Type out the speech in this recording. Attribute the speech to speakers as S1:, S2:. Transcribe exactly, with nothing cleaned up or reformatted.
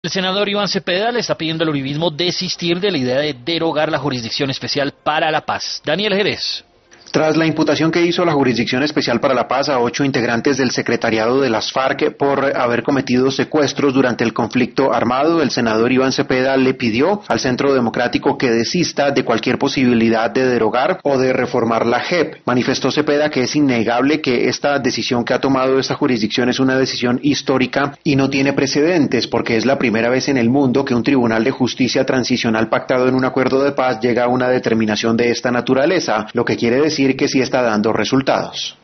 S1: El senador Iván Cepeda le está pidiendo al uribismo desistir de la idea de derogar la Jurisdicción Especial para la Paz. Daniel Jerez.
S2: Tras la imputación que hizo la Jurisdicción Especial para la Paz a ocho integrantes del secretariado de las FARC por haber cometido secuestros durante el conflicto armado, el senador Iván Cepeda le pidió al Centro Democrático que desista de cualquier posibilidad de derogar o de reformar la J E P. Manifestó Cepeda que es innegable que esta decisión que ha tomado esta jurisdicción es una decisión histórica y no tiene precedentes, porque es la primera vez en el mundo que un tribunal de justicia transicional pactado en un acuerdo de paz llega a una determinación de esta naturaleza, lo que quiere decir que sí está dando resultados.